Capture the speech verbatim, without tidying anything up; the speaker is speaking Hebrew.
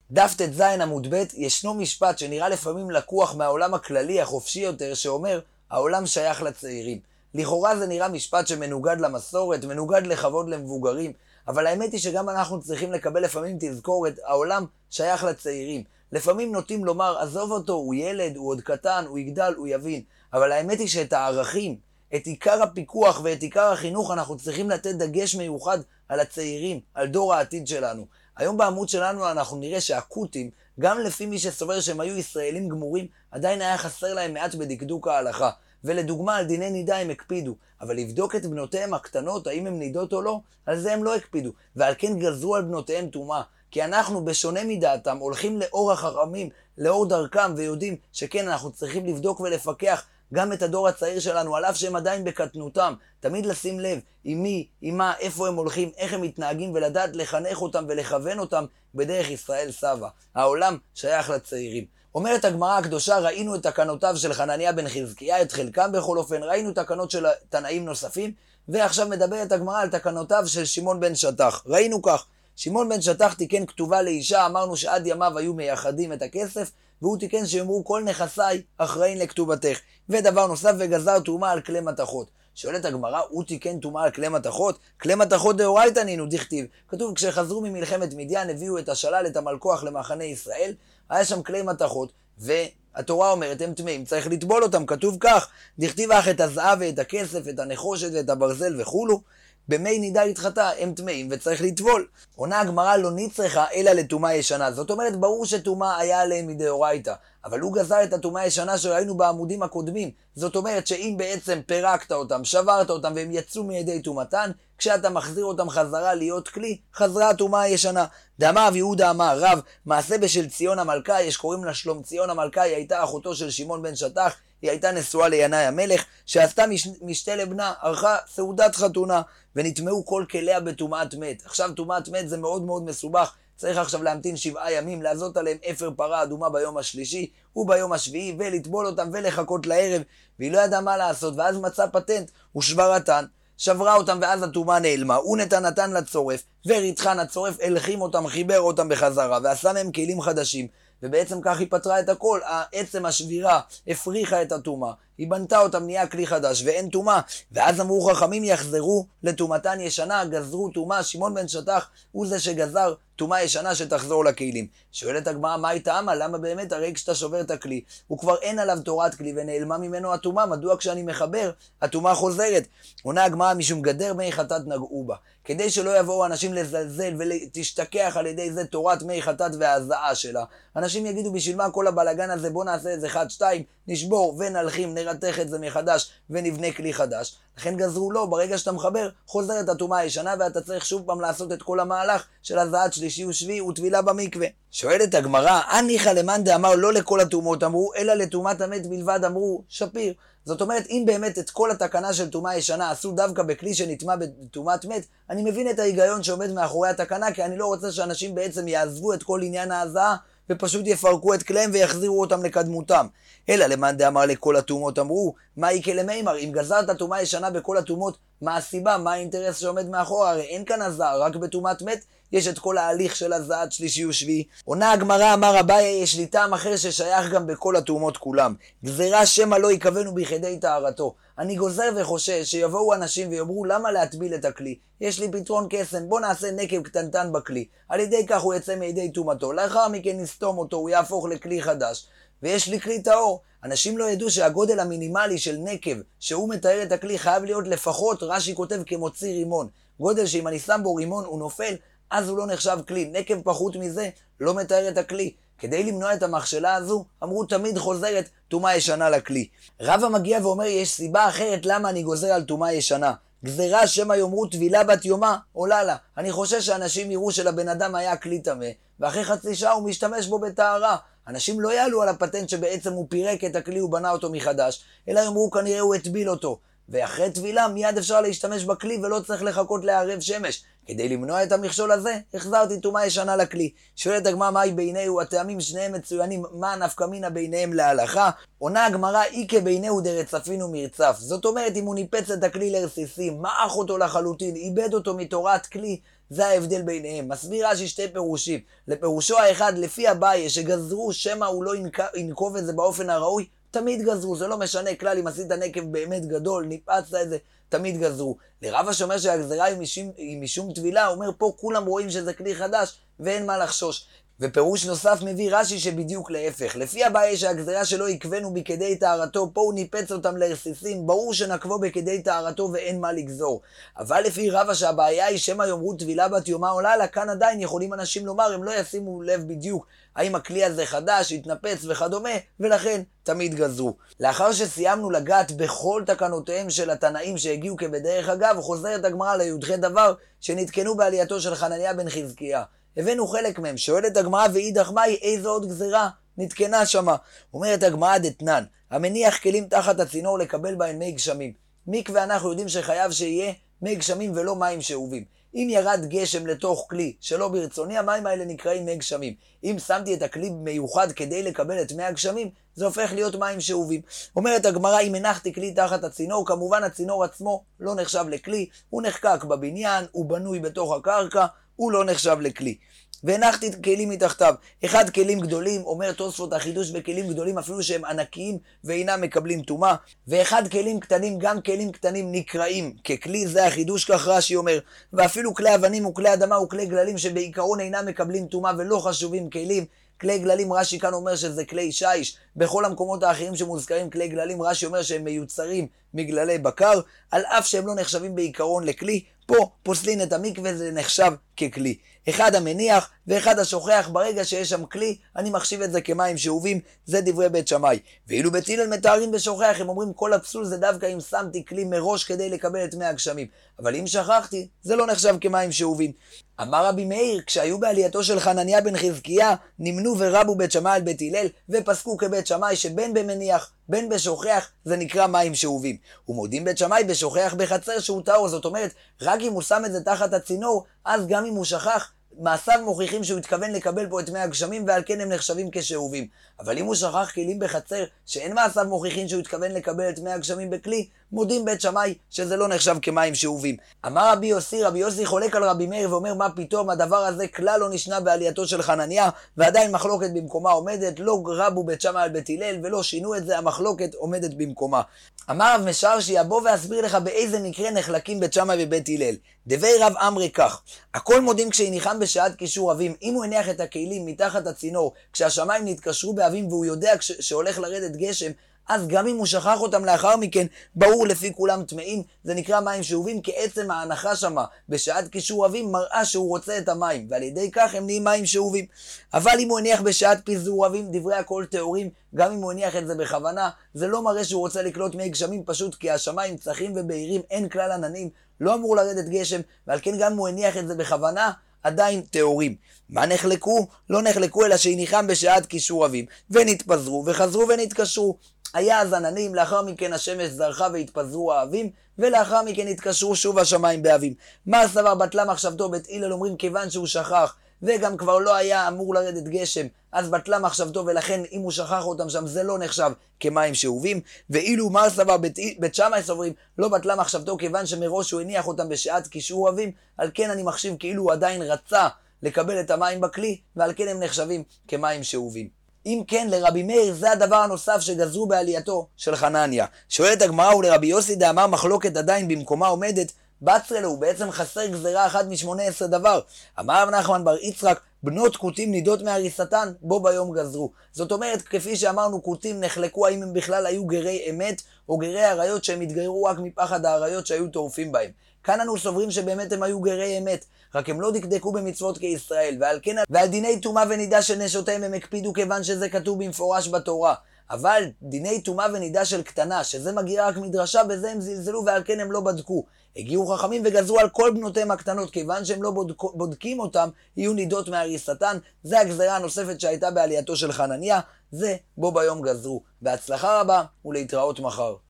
דף ט"ז עמוד ב' ישנו משפט שנראה לפעמים לקוח מהעולם הכללי החופשי יותר, שאומר העולם שייך לצעירים. לכאורה זה נראה משפט שמנוגד למסורת, מנוגד לכבוד למבוגרים, אבל האמת היא שגם אנחנו צריכים לקבל לפעמים תזכורת, העולם שייך לצעירים. לפעמים נוטים לומר, עזוב אותו, הוא ילד, הוא עוד קטן, הוא יגדל, הוא יבין. אבל האמת היא שאת הערכים, את עיקר הפיקוח ואת עיקר החינוך אנחנו צריכים לתת דגש מיוחד על הצעירים, על דור העתיד שלנו. היום בעמוד שלנו אנחנו נראה שהקוטים, גם לפי מי שסובר שהם היו ישראלים גמורים, עדיין היה חסר להם מעט בדקדוק ההלכה. ולדוגמה על דיני נידה הם הקפידו, אבל לבדוק את בנותיהם הקטנות, האם הם נידות או לא, על זה הם לא הקפידו, ועל כן גזרו על בנותיהם טומאה. כי אנחנו בשונה מדעתם הולכים לאור החכמים, לאור דרכם, ויודעים שכן אנחנו צריכים לבדוק ולפקח גם את הדור הצעיר שלנו, על אף שהם עדיין בקטנותם. תמיד לשים לב עם מי, עם מה, איפה הם הולכים, איך הם מתנהגים, ולדעת לחנך אותם ולכוון אותם בדרך ישראל סבא. העולם שייך לצעירים. אומרת הגמרא הקדושה, ראינו את תקנותיו של חנניה בן חזקיה, את חלקם בכל אופן, ראינו תקנות של תנאים נוספים, ועכשיו מדברת הגמרא על תקנותיו של שמעון בן שטח. ראינו כך, שמעון בן שטח תיקן כתובה לאישה, אמרנו שעד ימיו היו מייחדים את הכסף, והוא תיקן שיאמרו כל נכסיי אחראין לכתובתך. ודבר נוסף, וגזר תרומה על כלי מתכות. שואלת הגמרא, הוא תיקן תרומה על כלי מתכות? כלי מתכות דאורייתא נינו, דכתיב. כתוב, כשחזרו ממלחמת מדיין, הביאו את השלל, את המלכוח למחנה ישראל, היה שם כלי מתכות, והתורה אומרת, הם טמאים, צריך לטבול אותם, כתוב כך, דכתיב אך את הזהב ואת הכסף, את הנחושת ואת הברזל וכולו, במי נידה התחתה, הם טמאים וצריך לטבול. עונה הגמרא לא נצרכה אלא לטומאה ישנה. זאת אומרת, ברור שטומאה היה עליהם מדאורייתא, אבל הוא גזר את הטומאה הישנה שראינו בעמודים הקודמים. זאת אומרת שאם בעצם פירקת אותם, שברת אותם והם יצאו מידי טומאתן, כשאתה מחזיר אותם חזרה להיות כלי, חזרה הטומאה הישנה. דאמר יהודה אמר רב, מעשה בשל ציון המלכה, יש קוראים לה שלום ציון המלכה, היא הייתה אחותו של שמעון בן שטח, היא הייתה נשואה לינאי המלך, שעשתה מש... משתה לבנה, ערכה סעודת חתונה, ונטמעו כל כליה בטומאת מת. עכשיו טומאת מת זה מאוד מאוד מסובך, צריך עכשיו להמתין שבעה ימים, לעזות עליהם אפר פרה אדומה ביום השלישי, וביום השביעי, ולטבול אותם ולחכות לערב, והיא לא ידעה מה לעשות, ואז מצא פטנט, הוא שברתן, שברה אותם ואז הטומאה נעלמה, הוא נתן נתן לצורף, וריתחן הצורף הלחים אותם, חיבר אותם בחזרה, ועשה מהם כלים חדשים, ובעצם כך היא פתרה את הכל. העצם השבירה הפריחה את הטומאה, היא בנתה אותם, נהיה כלי חדש ואין טומאה. ואז אמרו חכמים יחזרו לטומאתן ישנה, גזרו טומאה. שמעון בן שטח הוא זה שגזר טומאה ישנה שתחזור לכלים. שואלת הגמרא, מה היא טעמה? למה באמת? הרי כשאתה שובר את הכלי הוא כבר אין עליו תורת כלי ונעלמה ממנו הטומאה, מדוע כשאני מחבר הטומאה חוזרת? עונה הגמרא, משום גדר מי חטאת נגעו בה, כדי שלא יבואו אנשים לזלזל ותשתכח על ידי זה תורת מי חטאת וההזעה שלה. אנשים יגידו, בשביל מה כל הבלגן הזה, בוא נעשה איזה אחד שתיים, נשבור ונלחים, נרתח את זה מחדש ונבנה כלי חדש. לכן גזרו לו, ברגע שאתה מחבר חוזרת הטומאה הישנה, ואתה צריך שוב פעם לעשות את כל המהלך של הזעת שלישי ושביעי וטבילה במקווה. שואלת הגמרא, הניחא למאן דאמר לא לכל הטומאות אמרו, אלא לטומאת המת בלבד אמרו, שפיר. זאת אומרת, אם באמת את כל התקנה של טומאה ישנה עשו דווקא בכלי שנטמע בטומאת מת, אני מבין את ההיגיון שעומד מאחורי התקנה, כי אני לא רוצה שאנשים בעצם יעזבו את כל עניין ההזעה ופשוט יפרקו את כליהם ויחזירו אותם לקדמותם. אלא למאן דאמר לכל הטומאות אמרו, מה יקה למימר? אם גזרת טומאה ישנה בכל הטומאות, מה הסיבה? מה האינטרס שעומד מאחורה? הרי אין כאן הזעה, רק בטומאת מת יש את כל ההליך של הזעת שלישי ושביעי. עונה הגמרא, אמר אביי, יש לי טעם אחר ששייך גם בכל הטומאות כולם. גזירה שמא לא יכוונו ביחידי טהרתו. אני גוזר וחושש שיבואו אנשים ויאמרו, למה להטביל את הכלי? יש לי פתרון קסם, בוא נעשה נקב קטנטן בכלי. על ידי כך הוא יצא מידי טומאתו, לאחר מכן נסתום אותו, הוא יהפוך לכלי חדש. ויש לי כלי טהור. אנשים לא ידעו שהגודל המינימלי של נקב שהוא מתאר את הכלי חייב להיות לפחות, רש"י כותב, כמוציא רימון. גודל שאם אני שם בו רימון הוא נופל, אז הוא לא נחשב כלי. נקב פחות מזה לא מתאר את הכלי. כדי למנוע את המכשלה הזו, אמרו תמיד חוזרת טומאה ישנה לכלי. רבא מגיע ואומר, יש סיבה אחרת למה אני גוזר על טומאה ישנה. גזירה שמא יאמרו טבילה בת יומה עולה לה. אני חושש שאנשים יראו שלבן אדם היה כלי טמא, ואחרי חצי שעה הוא משתמש בו בטהרה. אנשים לא יעלו על הפטנט שבעצם הוא פירק את הכלי ובנה אותו מחדש, אלא יאמרו כנראה הוא הטביל אותו. ואחרי טבילה מיד אפשר להשתמש בכלי ולא צריך לחכות לערב שמש. כדי למנוע את המכשול הזה, החזרתי טומאה ישנה לכלי. שואלת הגמרא, מהי ביניהו? הטעמים שניהם מצוינים, מה נפקא מינה ביניהם להלכה? עונה הגמרא, איקה ביניהו דרצפין ומרצף. זאת אומרת, אם הוא ניפץ את הכלי לרסיסים, מעך אותו לחלוטין, איבד אותו מתורת כלי, זה ההבדל ביניהם. מסביר רש"י שתי פירושים. לפירושו האחד, לפי אביי, שגזרו שמא הוא לא ינקוב את זה באופן הראוי, תמיד גזרו, זה לא משנה כלל אם עשית נקב באמת גדול, ניפצת את זה, תמיד גזרו. לרבא שאומר שהגזרה היא משום, היא משום טבילה, הוא אומר פה כולם רואים שזה כלי חדש ואין מה לחשוש. ופירוש נוסף מביא רש"י שבדיוק להפך. לפי אביי שהגזרה שלו יקבנו בכדי טהרתו, פה הוא ניפץ אותם לרסיסים, ברור שנקבו בכדי טהרתו ואין מה לגזור. אבל לפי רבא שהבעיה היא שמא יאמרו טבילה בת יומה עולה לה, כאן עדיין יכולים אנשים לומר, הם לא ישימו לב בדיוק האם הכלי הזה חדש, התנפץ וכדומה, ולכן תמיד גזרו. לאחר שסיימנו לגעת בכל תקנותיהם של התנאים שהגיעו כבדרך אגב, חוזרת הגמרא לי"ח דבר שנתקנו בעלייתו של חנניה בן חזקיה. הבאנו חלק מהם, שואלת הגמרא ואידך מאי, איזו עוד גזירה נתקנה שמה? אומרת הגמרא דתנן, המניח כלים תחת הצינור לקבל בהם מי גשמים. מקווה אנחנו יודעים שחייב שיהיה מי גשמים ולא מים שאובים. אם ירד גשם לתוך כלי שלא ברצוני, המים האלה נקראים מי גשמים. אם שמתי את הכלי מיוחד כדי לקבל את מי הגשמים, זה הופך להיות מים שאובים. אומרת הגמרא, אם הנחתי כלי תחת הצינור, כמובן הצינור עצמו לא נחשב לכלי, הוא נחקק בבניין, הוא בנוי בתוך הקרקע, הוא לא נחשב לכלי. והנחתי כלים מתחתיו. אחד כלים גדולים, אומר תוספות החידוש בכלים גדולים אפילו שהם ענקיים ואינם מקבלים טומאה, ואחד כלים קטנים, גם כלים קטנים נקראים ככלי, זה החידוש כך רש"י אומר, ואפילו כלי אבנים וכלי אדמה וכלי גללים שבעיקרון אינם מקבלים טומאה ולא חשובים כלים. כלי גללים רש"י כאן אומר שזה כלי שיש, בכל המקומות האחרים שמוזכרים כלי גללים רש"י אומר שהם מיוצרים מגללי בקר, על אף שהם לא נחשבים בעיקרון לכלי, פה פוסלין את המקווה, זה נחשב ככלי. אחד המניח ואחד השוכח, ברגע שיש שם כלי, אני מחשיב את זה כמים שאובים, זה דברי בית שמאי. ואילו בית הלל מתארים בשוכח, הם אומרים כל הפסול זה דווקא אם שמתי כלי מראש כדי לקבל את מי הגשמים. אבל אם שכחתי, זה לא נחשב כמים שאובים. אמר רבי מאיר, כשהיו בעלייתו של חנניה בן חזקיה, נמנו ורבו בית שמאי על בית הלל, ופסקו כבית שמאי שבין במניח, בין בשוכח, זה נקרא מים שאובים. ומודים בית שמאי בשוכח בחצר שהוא טהור, זאת אומרת, רק אם הוא שם את זה תחת הצינור, אז גם אם הוא שכח, מעשיו מוכיחים שהוא התכוון לקבל פה את מי הגשמים, ועל כן הם נחשבים כשאובים. אבל אם הוא שכח כלים בחצר, שאין מעשיו מוכיחים שהוא התכוון לקבל את מי הגשמים בכלי, מודים בית שמאי שזה לא נחשב כמים שאובים. אמר רבי יוסי, רבי יוסי חולק על רבי מאיר ואומר מה פתאום, הדבר הזה כלל לא נשנה בעלייתו של חנניה, ועדיין מחלוקת במקומה עומדת, לא רבו בית שמאי על בית הלל ולא שינו את זה, המחלוקת עומדת במקומה. אמר רב משרשי, אבוא ואסביר לך באיזה מקרה נחלקים בית שמאי ובית הלל. דבי רב אמרי כך, הכל מודים כשהניחם בשעת קישור אבים, אם הוא הניח את הכלים מתחת הצינור, כשהשמיים נתקשרו באבים והוא יודע שהולך לרדת גשם, אז גם אם הוא שכח אותם לאחר מכן, ברור לפי כולם טמאים, זה נקרא מים שאובים, כי עצם ההנחה שמה בשעת קישור אבים מראה שהוא רוצה את המים, ועל ידי כך הם נהיים מים שאובים. אבל אם הוא הניח בשעת פיזור אבים, דברי הכל תיאורים, גם אם הוא הניח את זה בכוונה, זה לא מראה שהוא רוצה לקלוט מי גשמים, פשוט כי השמיים צחים ובהירים, אין כלל עננים, לא אמור לרדת גשם, ועל כן גם אם הוא הניח את זה בכוונה, עדיין תיאורים. מה נחלקו? לא נחלקו אלא שהניחם בשעת קישור אבים, ונתפזרו וחזרו ונתקשרו. היה אז עננים, לאחר מכן השמש זרחה והתפזרו האבים, ולאחר מכן התקשרו שוב השמיים באבים. מה סבר בטלה מחשבתו? בית הלל אומרים כיוון שהוא שכח, וגם כבר לא היה אמור לרדת גשם, אז בטלה מחשבתו, ולכן אם הוא שכח אותם שם זה לא נחשב כמים שאובים. ואילו מה סבר בית, בית שמאי סוברים, לא בטלה מחשבתו כיוון שמראש הוא הניח אותם בשעת קישור אבים, על כן אני מחשיב כאילו הוא עדיין רצה לקבל את המים בכלי, ועל כן הם נחשבים כמים שאובים. אם כן, לרבי מאיר זה הדבר הנוסף שגזרו בעלייתו של חנניה. שואלת הגמרא, ולרבי יוסי דאמר מחלוקת עדיין במקומה עומדת, בצרה לו, הוא בעצם חסר גזרה אחת משמונה עשרה דבר. אמר רב נחמן בר יצחק, בנות כותים נידות מהריסתן, בו ביום גזרו. זאת אומרת, כפי שאמרנו, כותים נחלקו האם הם בכלל היו גרי אמת, או גרי עריות שהם התגיירו רק מפחד העריות שהיו טורפים בהם. כאן אנו סוברים שבאמת הם היו גרי אמת, רק הם לא דקדקו במצוות כישראל, ועל כן ועל דיני טומאה ונידה של נשותיהם הם הקפידו כיוון שזה כתוב במפורש בתורה. אבל דיני טומאה ונידה של קטנה, שזה מגיע רק מדרשה, בזה הם זלזלו ועל כן הם לא בדקו. הגיעו חכמים וגזרו על כל בנותיהם הקטנות, כיוון שהם לא בודק, בודקים אותם, יהיו נידות מהריסתן. זה הגזרה הנוספת שהייתה בעלייתו של חנניה, זה בו ביום גזרו. בהצלחה רבה ולהתראות מחר.